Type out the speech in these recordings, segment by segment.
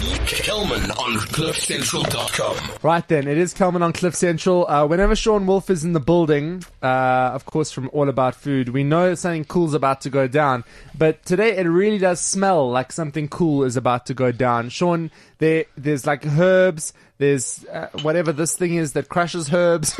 Kelman on CliffCentral.com. Right then, it is Kelman on Cliff Central. Whenever Sean Wolf is in the building, of course from All About Food, we know something cool's about to go down. But today it really does smell like something cool is about to go down. Sean, there's like herbs, there's whatever this thing is that crushes herbs.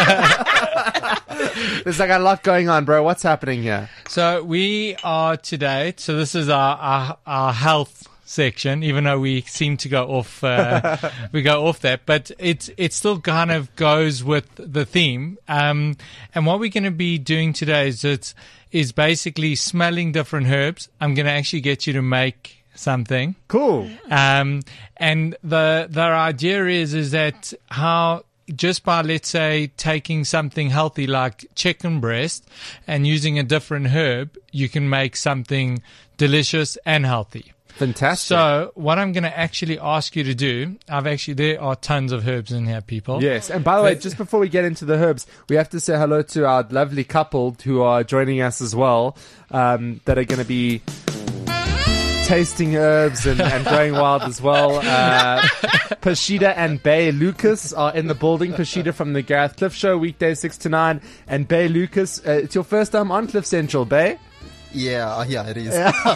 There's like a lot going on, bro. What's happening here? So we are today, so this is our health section, even though we seem to go off that, but it still kind of goes with the theme. And what we're going to be doing today is basically smelling different herbs. I'm going to actually get you to make something Cool. and the idea is that how just by, let's say, taking something healthy like chicken breast and using a different herb, you can make something delicious and healthy. Fantastic. So what I'm going to actually ask you to do, there are tons of herbs in here, people. Yes, and by the way, just before we get into the herbs, we have to say hello to our lovely couple who are joining us as well, that are going to be tasting herbs and going wild as well. Pashida and Bay Lucas are in the building. Pashida from the Gareth Cliff Show, weekdays 6 to 9, and Bay Lucas, it's your first time on Cliff Central, Bay? Yeah, it is.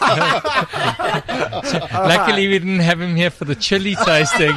Luckily, we didn't have him here for the chili tasting.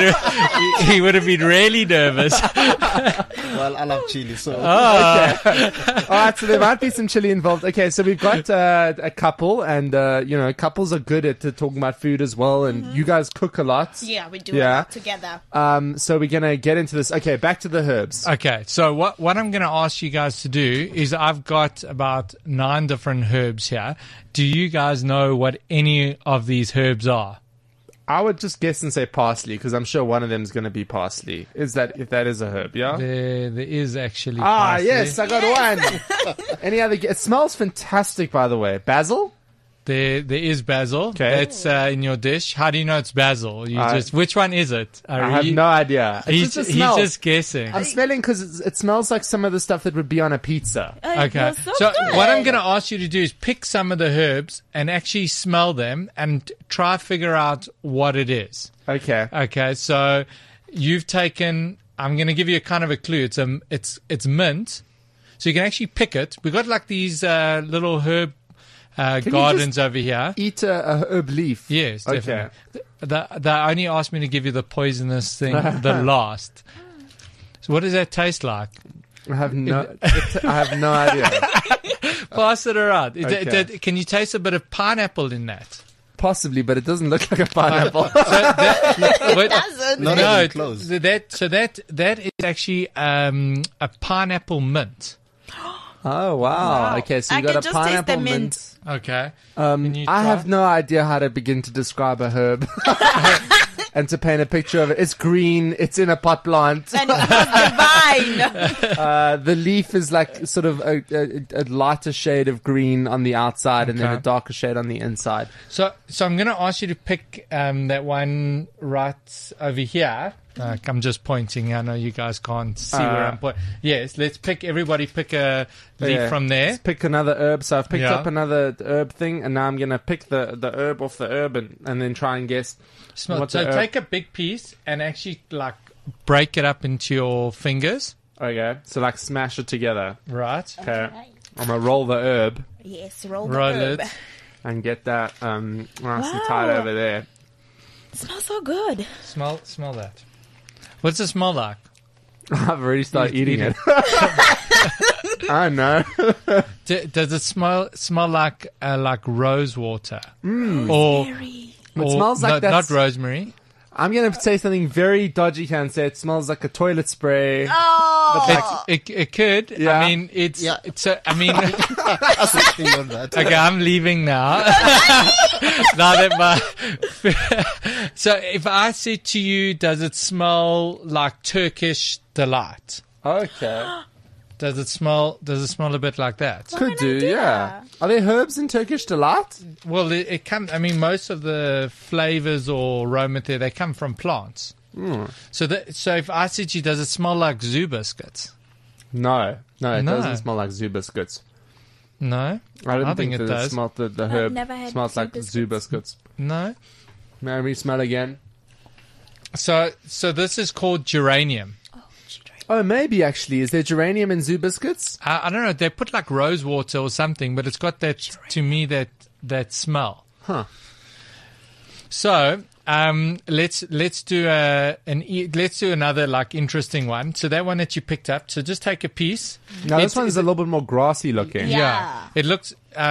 He would have been really nervous. Well, I love chili, so. Okay. All right, so there might be some chili involved. Okay, so we've got a couple, and couples are good at talking about food as well, and you guys cook a lot. Yeah, we do a lot together. So we're gonna get into this. Okay, back to the herbs. Okay, so what I'm going to ask you guys to do is I've got about 9 different herbs here. Do you guys know what any of these herbs are? I would just guess and say parsley, because I'm sure one of them is going to be parsley. If that is a herb, yeah? There is actually parsley. Yes, I got one. Any other? It smells fantastic, by the way. Basil? There is basil. Okay. That's in your dish. How do you know it's basil? Which one is it? I have no idea. He's just a smell. just guessing. I'm smelling because it smells like some of the stuff that would be on a pizza. Okay. So what I'm going to ask you to do is pick some of the herbs and actually smell them and try figure out what it is. Okay. Okay. So you've taken. I'm going to give you a kind of a clue. It's mint. So you can actually pick it. We've got like these little herb gardens over here. Eat a herb leaf. Yes, definitely. Okay. They only asked me to give you the poisonous thing the last. So what does that taste like? I have no idea. Pass it around. Okay. Can you taste a bit of pineapple in that? Possibly, but it doesn't look like a pineapple. It doesn't. Not even close. That is actually a pineapple mint. Oh, wow. Okay, so you got a just pineapple taste the mint. Okay. I have no idea how to begin to describe a herb and to paint a picture of it. It's green. It's in a pot plant. And it was divine. The leaf is like sort of a lighter shade of green on the outside and then a darker shade on the inside. So I'm going to ask you to pick that one right over here. I'm just pointing. I know you guys can't see where I'm pointing. Yes, everybody pick a leaf from there. Let's pick another herb. So I've picked up another herb thing, and now I'm going to pick the herb off the herb and then try and guess. So take a big piece and actually like break it up into your fingers. Okay, so like smash it together. Right. Okay. I'm going to roll the herb. Yes, roll it. And get that nice and tight over there. It smells so good. Smell that. What's it smell like? I've already started eating it. I know. Does it smell like rose water? It smells like not rosemary. I'm going to say something very dodgy here and say it smells like a toilet spray. Oh! It could. Yeah. I mean, it's I mean, I was thinking of that. okay, I'm leaving now. Now that so if I said to you, does it smell like Turkish delight? Okay. Does it smell a bit like that? Could do, yeah. Are there herbs in Turkish delight? Well, it comes. I mean, most of the flavors or aroma there, they come from plants. So if I said to you, does it smell like zoo biscuits? No, it doesn't smell like zoo biscuits. No, I don't think it does. The herb never had smells like zoo zoo biscuits. No. Mary, smell again. So this is called geranium. Oh, maybe actually. Is there geranium in zoo biscuits? I don't know. They put like rose water or something, but it's got that to me that smell. Huh. So let's do let's do another like interesting one. So that one that you picked up. So just take a piece. Now this one's a little bit more grassy looking. Yeah. It looks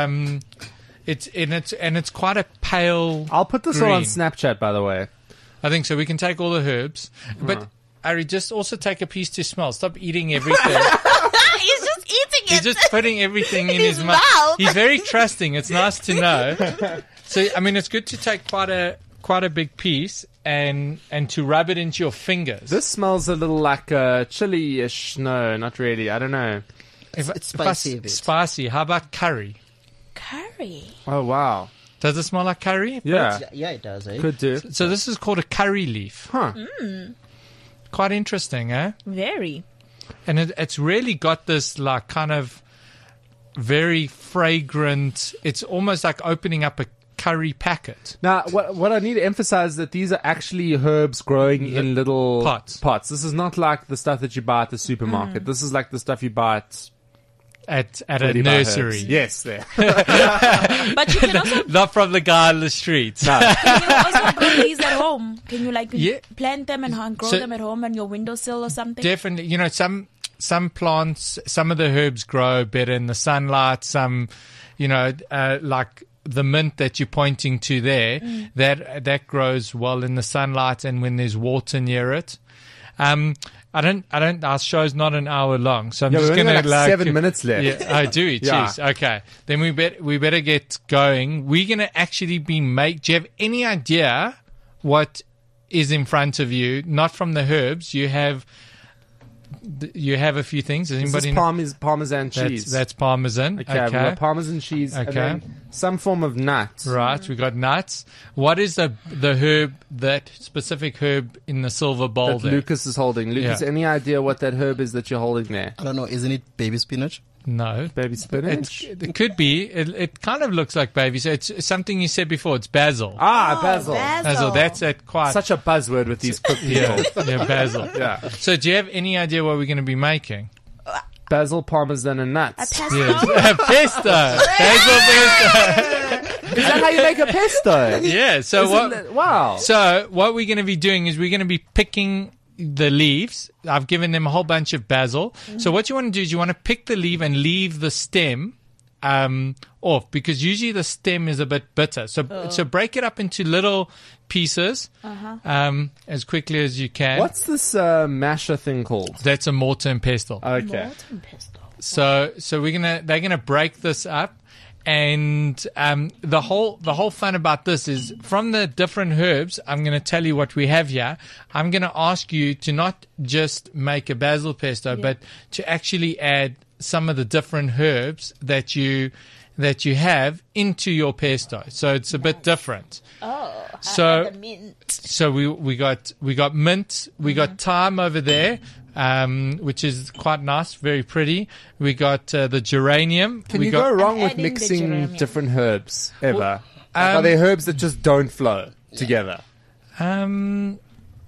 it's quite a pale. I'll put this all on green. Snapchat, by the way. I think so. We can take all the herbs, but Ari, just also take a piece to smell. Stop eating everything. He's just eating He's it. just putting everything in his his mouth. mouth. He's very trusting. It's nice to know. So, I mean, it's good to take quite a big piece and to rub it into your fingers. This smells a little like chili-ish. No, not really. I don't know. It's spicy a bit. Spicy. How about curry? Curry. Oh, wow. Does it smell like curry? Yeah, Yeah, it does, eh? could do. So this is called a curry leaf. Huh. Quite interesting, eh? Very. And it's really got this like kind of very fragrant. It's almost like opening up a curry packet. Now, what I need to emphasize is that these are actually herbs growing in little pots. This is not like the stuff that you buy at the supermarket. This is like the stuff you buy at At a Ready by nursery. Herbs. Yes, there. But you can also Not from the guy on the street. No. can you also grow these at home. Can you like Yeah. plant them and grow So- them at home on your windowsill or something? Definitely, you know, some plants, some of the herbs grow better in the sunlight. Some, you know, like the mint that you're pointing to there, that grows well in the sunlight and when there's water near it. Our show's not an hour long, so I'm Yeah, just we've only going to got like 7 minutes left. Yeah, I do. Yeah. Jeez. Okay, then we better get going. We're going to actually do you have any idea what is in front of you? Not from the herbs. You have a few things. Does This anybody is know? Parmesan cheese. That's parmesan. okay, I've got Parmesan cheese and Okay. then some form of nut. Right, we got nuts. What is the herb, that specific herb in the silver bowl That there? Lucas is holding. Lucas, Yeah. any idea what that herb is that you're holding there? I don't know. Isn't it baby spinach? No. Baby spinach? It could be. It kind of looks like baby. So it's something you said before. It's basil. Ah, basil. Basil. That's it. Quite. Such a buzzword with these cook people. yeah, basil. Yeah. So do you have any idea what we're going to be making? Basil, parmesan, and A nuts. pesto. Yes. Pesto. Basil pesto. Is that how you make a pesto? Yeah. So Isn't what? it- Wow. So what we're going to be doing is we're going to be picking the leaves. I've given them a whole bunch of basil. So what you want to do is you want to pick the leaf and leave the stem off, because usually the stem is a bit bitter. So break it up into little pieces as quickly as you can. What's this masher thing called? That's a mortar and pestle. Okay. Molten pesto. So they're gonna break this up, and the whole fun about this is from the different herbs. I'm gonna tell you what we have here. I'm gonna ask you to not just make a basil pesto, but to actually add some of the different herbs that you have into your pesto. So it's a bit different. Oh, So- the mint. So we got mint, we got thyme over there, which is quite nice, very pretty. We got the geranium. Can we you got, go wrong with adding the mixing geranium. different herbs ever? Are there herbs that just don't flow together? I'm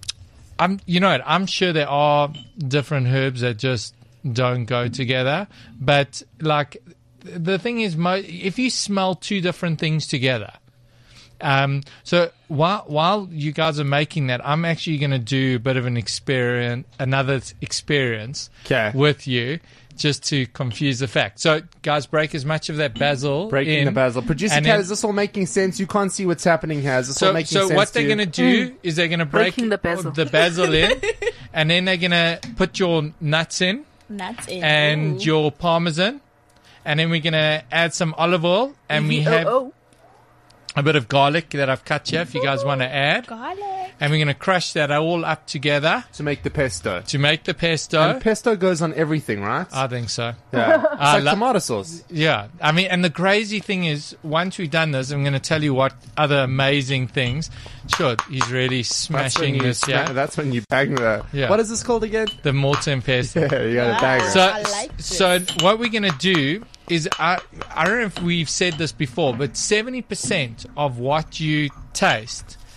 sure there are different herbs that just don't go together, but like the thing is, if you smell two different things together. So while you guys are making that, I'm actually going to do a bit of another experience Okay. with you, just to confuse the fact. So guys, break as much of that basil Breaking in, the basil. Producer and Kat, then- is this all making sense? You can't see what's happening here. Is this all making sense? So what to they're you? going to do is they're going to break Breaking the basil. in, and then they're going to put your nuts in Nuts in. and Ooh. your parmesan, and then we're going to add some olive oil, and we have a bit of garlic that I've cut here if you guys want to add. garlic. And we're going to crush that all up together to make the pesto. to make the pesto. And pesto goes on everything, right? I think so. Yeah. It's like lo- tomato sauce. Yeah. I mean, and the crazy thing is, once we've done this, I'm going to tell you what other amazing things. Sure, he's really smashing this here. That's when you bang the... Yeah. What is this called again? The mortar and pesto. Yeah, you got to bang it. So, I like this. so what we're going to do is, I don't know if we've said this before, but 70% of what you taste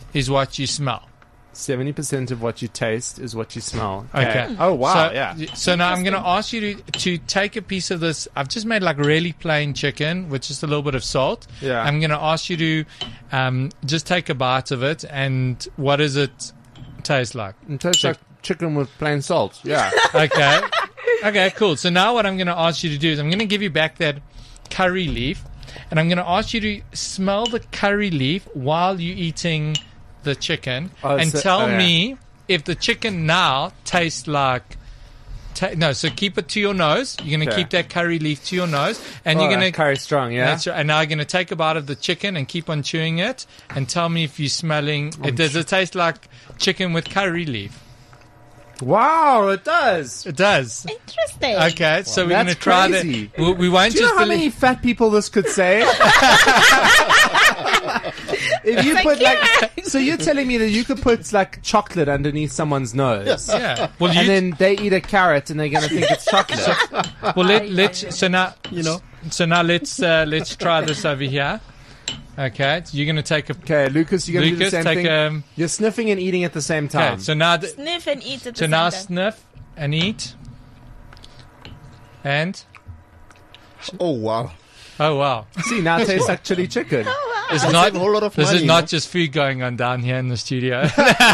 is what you smell. 70% of what you taste is what you smell. Okay. Oh, wow. So, yeah. So now I'm going to ask you to take a piece of this. I've just made like really plain chicken with just a little bit of salt. Yeah. I'm going to ask you to just take a bite of it. And what does it taste like? It tastes like chicken with plain salt. Yeah. Okay. Okay, cool. So now what I'm going to ask you to do is I'm going to give you back that curry leaf. And I'm going to ask you to smell the curry leaf while you're eating the chicken and tell me if the chicken now tastes like so keep it to your nose. You're going to keep that curry leaf to your nose and you're going to curry strong, yeah. That's right. And now you're going to take a bite of the chicken and keep on chewing it and tell me if you're smelling does it taste like chicken with curry leaf? Wow, it does. It does. Interesting. Okay, so we're going to try crazy. that. We won't Do you just know how many fat people this could save? If you put so you're telling me that you could put like chocolate underneath someone's nose, yeah. Well, and then they eat a carrot and they're going to think it's chocolate. Well, let's so now let's try this over here. Okay, so you're going to take a Okay, Lucas, you're going to do the same take thing. You're sniffing and eating at the same time. Okay, so now Sniff and eat at the so same now time. sniff and eat and Oh, wow. oh wow. See, now it tastes like chili chicken. It's That's not like a whole lot of this money, is you not know? just food going on down here in the studio.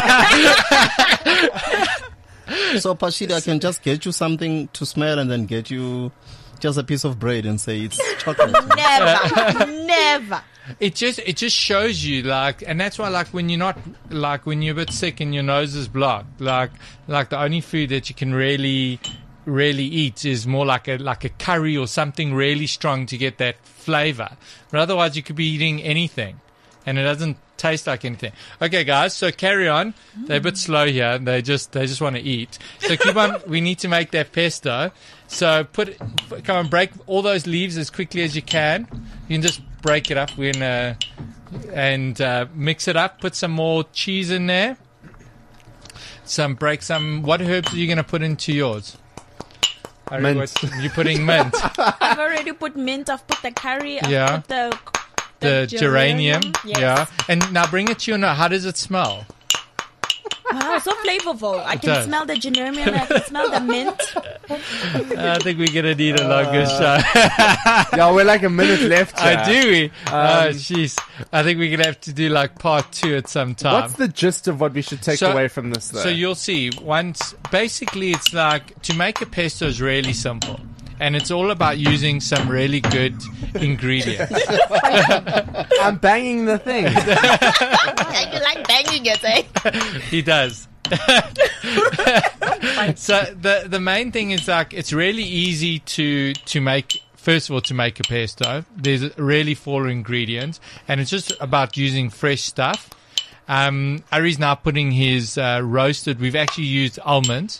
So, Pashida, I can just get you something to smell and then get you just a piece of bread and say it's chocolate. Never. It just shows you like, and that's why like when you're not like when you're a bit sick and your nose is blocked, like the only food that you can really eat is more like a curry or something really strong to get that flavor. But otherwise, you could be eating anything, and it doesn't taste like anything. Okay, guys, so carry on. They're a bit slow here. They just want to eat. So keep on. We need to make that pesto. So come on, break all those leaves as quickly as you can. You can just break it up and mix it up. Put some more cheese in there. What herbs are you going to put into yours? Mint. You're putting mint. I've already put mint. I've put the curry. I've Yeah. put the geranium. Yes. Yeah. And now bring it to your nose. How does it smell? Wow, so flavorful. I can does. smell the geranium. I can smell the mint. I think we're going to need a longer show. Yeah, we're like a minute left here. I do. Jeez. I think we're going to have to do like part 2 at some time. What's the gist of what we should take away from this, though? So you'll see. Basically, it's like to make a pesto is really simple. And it's all about using some really good ingredients. I'm banging the thing. You like banging it, eh? He does. So the main thing is like it's really easy to make. First of all, to make a pesto, there's really 4 ingredients, and it's just about using fresh stuff. Ari's now putting his roasted. We've actually used almonds.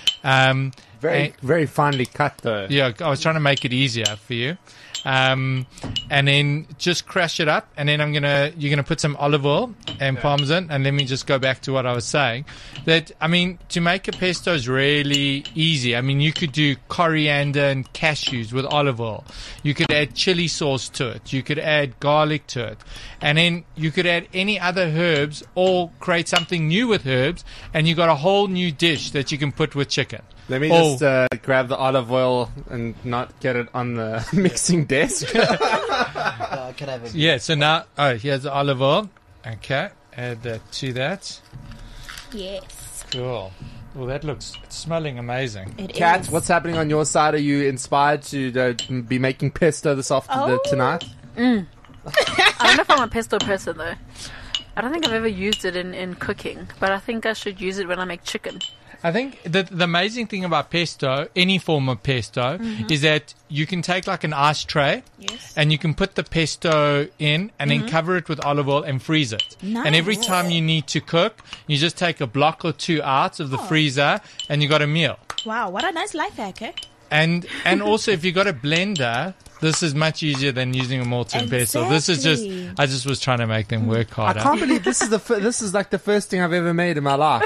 Very finely cut, though. Yeah, I was trying to make it easier for you. And then just crush it up, and then you're gonna put some olive oil and parmesan, and let me just go back to what I was saying. To make a pesto is really easy. I mean, you could do coriander and cashews with olive oil. You could add chili sauce to it. You could add garlic to it, and then you could add any other herbs or create something new with herbs, and you got a whole new dish that you can put with chicken. Let me just grab the olive oil and not get it on the mixing desk. Can I have a Yeah, so now, here's the olive oil. Okay, add that to that. Yes. Cool. Well, it's smelling amazing. It Kat, is. what's happening on your side? Are you inspired to be making pesto this afternoon tonight? I don't know if I'm a pesto person, though. I don't think I've ever used it in cooking, but I think I should use it when I make chicken. I think the amazing thing about pesto, any form of pesto, is that you can take like an ice tray Yes. and you can put the pesto in and then cover it with olive oil and freeze it. And every Nice. time you need to cook, you just take a block or 2 out of the freezer and you got a meal. Wow, what a nice life hack, eh? And also, if you got a blender, this is much easier than using a molten pesto. This is just, Exactly. I just was trying to make them work I harder. can't believe this is this is like the first thing I've ever made in my life.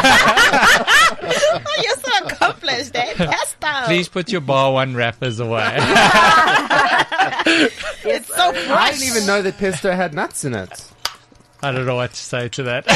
Oh, you're so accomplished, eh? Pesto. Please put your bar 1 wrappers away. It's so I fresh. didn't even know that pesto had nuts in it. I don't know what to say to that.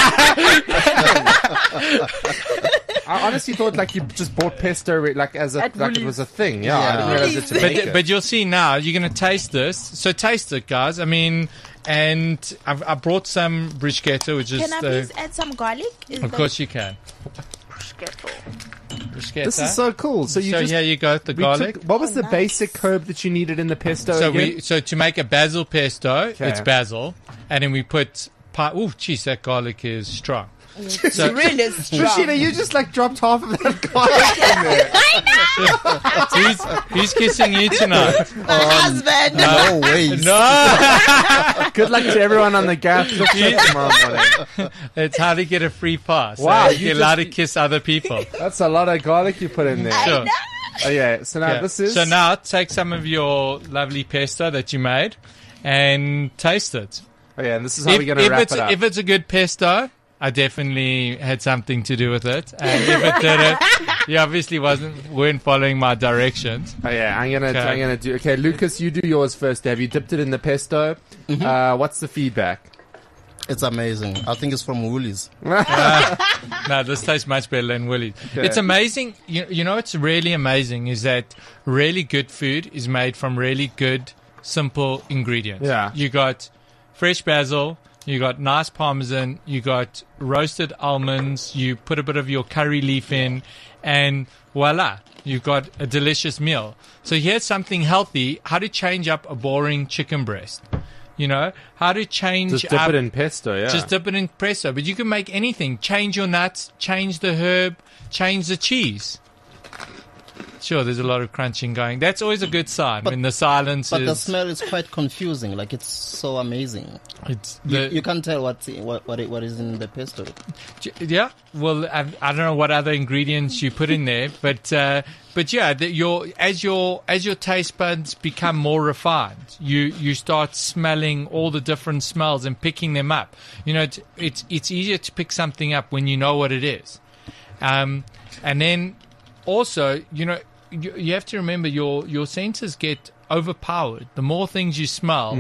I honestly thought like you just bought pesto like as a At like it Woolies. was a thing. Yeah, I Yeah. didn't realize it's a maker. But you'll see now. You're going to taste this. So taste it, guys. I mean, and I brought some bruschetta, which is Can I please add some garlic? of course you can. Skittle. Bruschetta. This is so cool. So you just here you go, the we garlic. took- what was the nice. basic herb that you needed in the pesto? So again? so to make a basil pesto, Okay. it's basil, and then we put. Oh, geez, that garlic is strong. It's So- really strong. Rashida, you just like dropped half of that garlic in there. Who's kissing you tonight? My husband. No ways. No, Good luck to everyone on the Gaff Flip Show tomorrow morning. it's how to get a free pass. Wow, So you you're allowed to just- kiss other people. That's a lot of garlic you put in there. Sure. Oh yeah. So now Yeah. this is So now take some of your lovely pesto that you made and taste it. Oh yeah, and this is how we're gonna wrap it up. If it's a good pesto, I definitely had something to do with it. And if it didn't, you obviously weren't following my directions. Oh yeah, I'm gonna do. Okay, Lucas, you do yours first. Have you dipped it in the pesto? What's the feedback? It's amazing. I think it's from Woolies. No, this tastes much better than Willie's. Okay. It's amazing. You know what's really amazing is that really good food is made from really good, simple ingredients. Yeah. You got fresh basil, you got nice parmesan, you got roasted almonds, you put a bit of your curry leaf in, and voila, you've got a delicious meal. So here's something healthy, how to change up a boring chicken breast. You know, how to change Just dip up it in pesto. Yeah. just dip it in pesto. But you can make anything. Change your nuts, change the herb, change the cheese. Sure, there's a lot of crunching going. That's always a good sign when the silence But the is. smell is quite confusing. Like it's so amazing. It's You can't tell what is in the pesto. yeah. Well, I don't know what other ingredients you put in there, but yeah, as your taste buds become more refined, you start smelling all the different smells and picking them up. You know, it's easier to pick something up when you know what it is, and then also, you know, you have to remember your senses get overpowered. The more things you smell,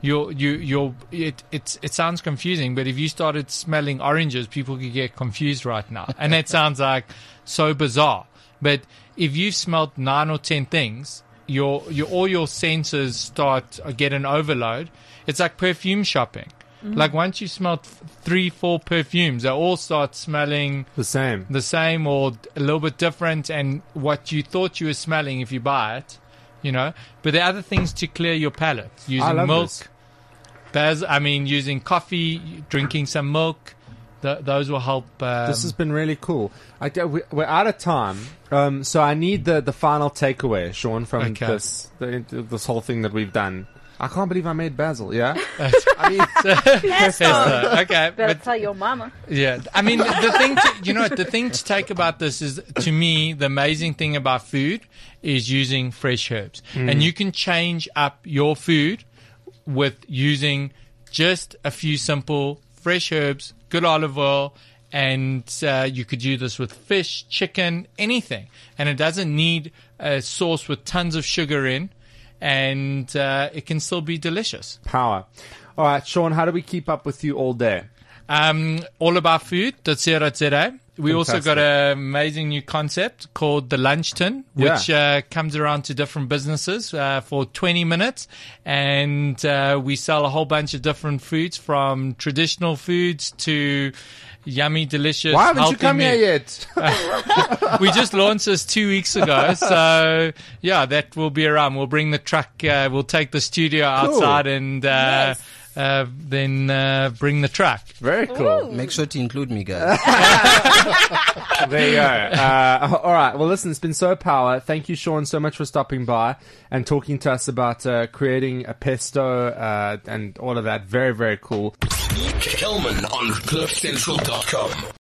it sounds confusing, but if you started smelling oranges, people could get confused right now. And that sounds like so bizarre. But if you've smelled 9 or 10 things, all your senses get an overload. It's like perfume shopping. Like once you smelled 3-4 perfumes, they all start smelling the same. the same or a little bit different, and what you thought you were smelling if you buy it, you know. But there are other things to clear your palate, I using love milk, this. using coffee, drinking some milk. Those will help. This has been really cool. We're out of time, so I need the final takeaway, Sean, from Okay. this whole thing that we've done. I can't believe I made basil. Yeah, I mean, Okay, Better but tell your mama. yeah, I mean the thing to take about this is, to me, the amazing thing about food is using fresh herbs, and you can change up your food with using just a few simple fresh herbs, good olive oil, and you could do this with fish, chicken, anything, and it doesn't need a sauce with tons of sugar in, and it can still be delicious. power. All right, Sean, how do we keep up with you all day? All About Food.co.za. We also Fantastic. got an amazing new concept called the Lunch Tin, which comes around to different businesses for 20 minutes. And we sell a whole bunch of different foods, from traditional foods to yummy, delicious, Why haven't you healthy come here meals. yet? We just launched this 2 weeks ago. So, yeah, that will be around. We'll bring the truck, we'll take the studio outside and then bring the truck. Very cool. Make sure to include me, guys. There you go. All right. Well, listen, it's been so power. Thank you, Sean, so much for stopping by and talking to us about creating a pesto and all of that. Very, very cool. Kelman on CliffCentral.com.